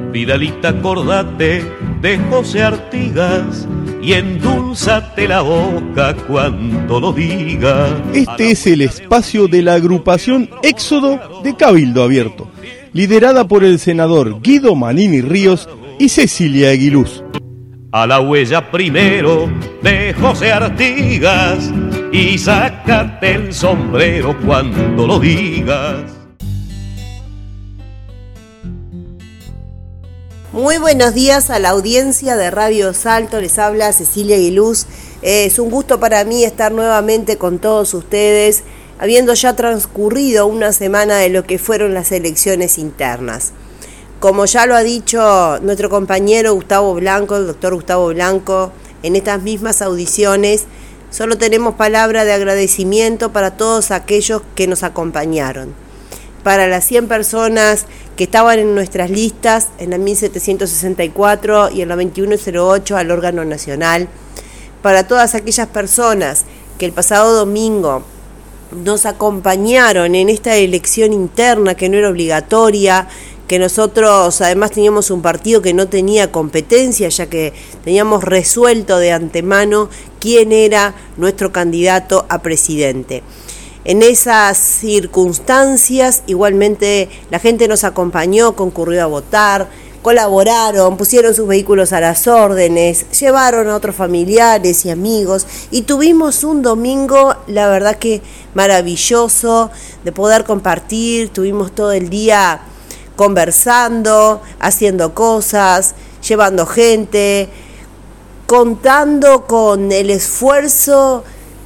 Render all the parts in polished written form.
Vidalita, acordate de José Artigas y endulzate la boca cuando lo diga. Este es el espacio de la agrupación Éxodo de Cabildo Abierto, liderada por el senador Guido Manini Ríos y Cecilia Aguiluz. A la huella primero de José Artigas y sácate el sombrero cuando lo digas. Muy buenos días a la audiencia de Radio Salto, les habla Cecilia Aguiluz. Es un gusto para mí estar nuevamente con todos ustedes, habiendo ya transcurrido una semana de lo que fueron las elecciones internas. Como ya lo ha dicho nuestro compañero Gustavo Blanco, el doctor Gustavo Blanco, en estas mismas audiciones, solo tenemos palabra de agradecimiento para todos aquellos que nos acompañaron. Para las 100 personas que estaban en nuestras listas, en la 1764 y en la 2108 al órgano nacional, para todas aquellas personas que el pasado domingo nos acompañaron en esta elección interna que no era obligatoria, que nosotros además teníamos un partido que no tenía competencia, ya que teníamos resuelto de antemano quién era nuestro candidato a presidente. En esas circunstancias, igualmente, la gente nos acompañó, concurrió a votar, colaboraron, pusieron sus vehículos a las órdenes, llevaron a otros familiares y amigos y tuvimos un domingo, la verdad que maravilloso, de poder compartir. Tuvimos todo el día conversando, haciendo cosas, llevando gente, contando con el esfuerzo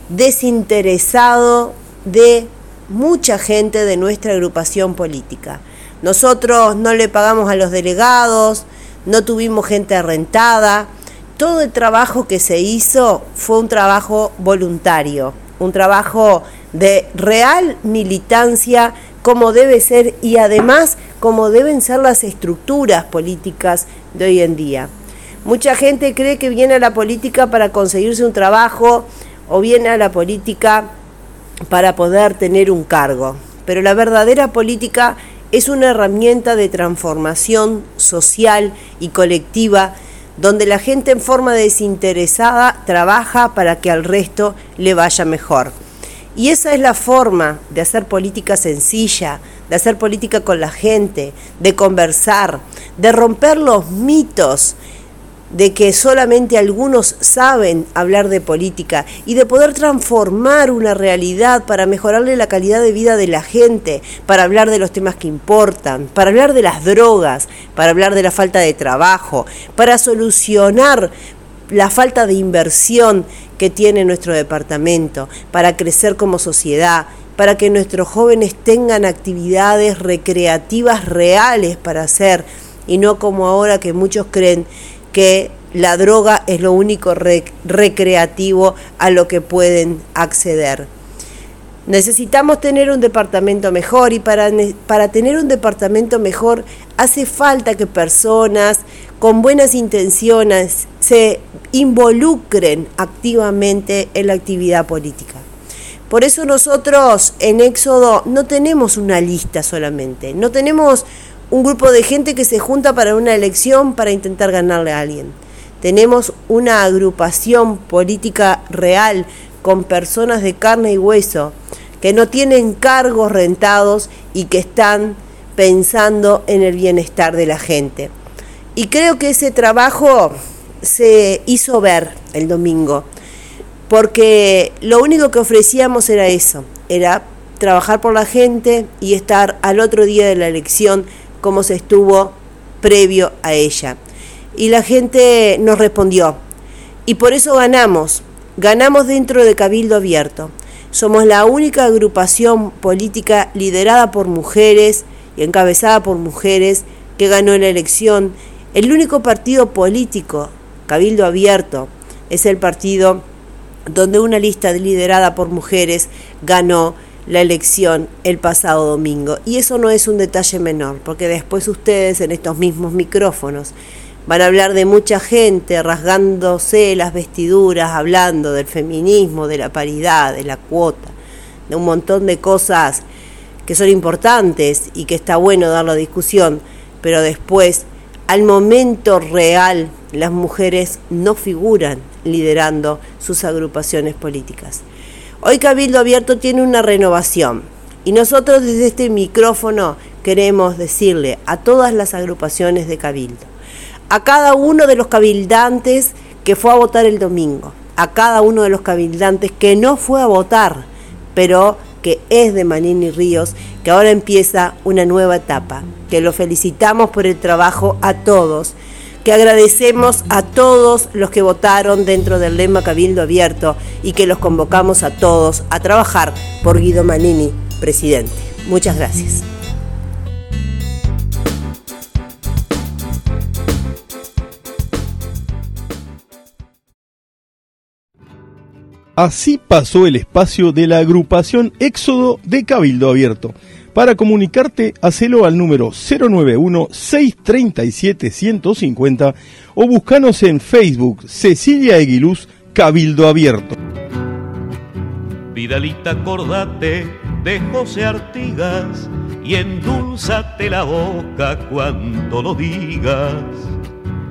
desinteresado de mucha gente de nuestra agrupación política. Nosotros no le pagamos a los delegados, no tuvimos gente rentada. Todo el trabajo que se hizo fue un trabajo voluntario, un trabajo de real militancia, como debe ser y además como deben ser las estructuras políticas de hoy en día. Mucha gente cree que viene a la política para conseguirse un trabajo o viene a la política para poder tener un cargo, pero la verdadera política es una herramienta de transformación social y colectiva donde la gente en forma desinteresada trabaja para que al resto le vaya mejor. Y esa es la forma de hacer política sencilla, de hacer política con la gente, de conversar, de romper los mitos de que solamente algunos saben hablar de política y de poder transformar una realidad para mejorarle la calidad de vida de la gente, para hablar de los temas que importan, para hablar de las drogas, para hablar de la falta de trabajo, para solucionar la falta de inversión que tiene nuestro departamento, para crecer como sociedad, para que nuestros jóvenes tengan actividades recreativas reales para hacer y no como ahora que muchos creen que la droga es lo único recreativo a lo que pueden acceder. Necesitamos tener un departamento mejor y para tener un departamento mejor hace falta que personas con buenas intenciones se involucren activamente en la actividad política. Por eso nosotros en Éxodo no tenemos una lista solamente, no tenemos un grupo de gente que se junta para una elección para intentar ganarle a alguien. Tenemos una agrupación política real con personas de carne y hueso que no tienen cargos rentados y que están pensando en el bienestar de la gente. Y creo que ese trabajo se hizo ver el domingo, porque lo único que ofrecíamos era eso, era trabajar por la gente y estar al otro día de la elección como se estuvo previo a ella. Y la gente nos respondió. Y por eso ganamos dentro de Cabildo Abierto. Somos la única agrupación política liderada por mujeres y encabezada por mujeres que ganó la elección. El único partido político, Cabildo Abierto, es el partido donde una lista liderada por mujeres ganó la elección el pasado domingo. Y eso no es un detalle menor, porque después ustedes en estos mismos micrófonos van a hablar de mucha gente rasgándose las vestiduras, hablando del feminismo, de la paridad, de la cuota, de un montón de cosas que son importantes y que está bueno dar la discusión, pero después al momento real las mujeres no figuran liderando sus agrupaciones políticas. Hoy Cabildo Abierto tiene una renovación y nosotros desde este micrófono queremos decirle a todas las agrupaciones de Cabildo, a cada uno de los cabildantes que fue a votar el domingo, a cada uno de los cabildantes que no fue a votar, pero que es de Manini Ríos, que ahora empieza una nueva etapa, que lo felicitamos por el trabajo a todos, que agradecemos a todos los que votaron dentro del lema Cabildo Abierto y que los convocamos a todos a trabajar por Guido Manini, presidente. Muchas gracias. Así pasó el espacio de la agrupación Éxodo de Cabildo Abierto. Para comunicarte, hacelo al número 091-637-150 o búscanos en Facebook Cecilia Eguiluz Cabildo Abierto. Vidalita, acordate de José Artigas y endulzate la boca cuando lo digas.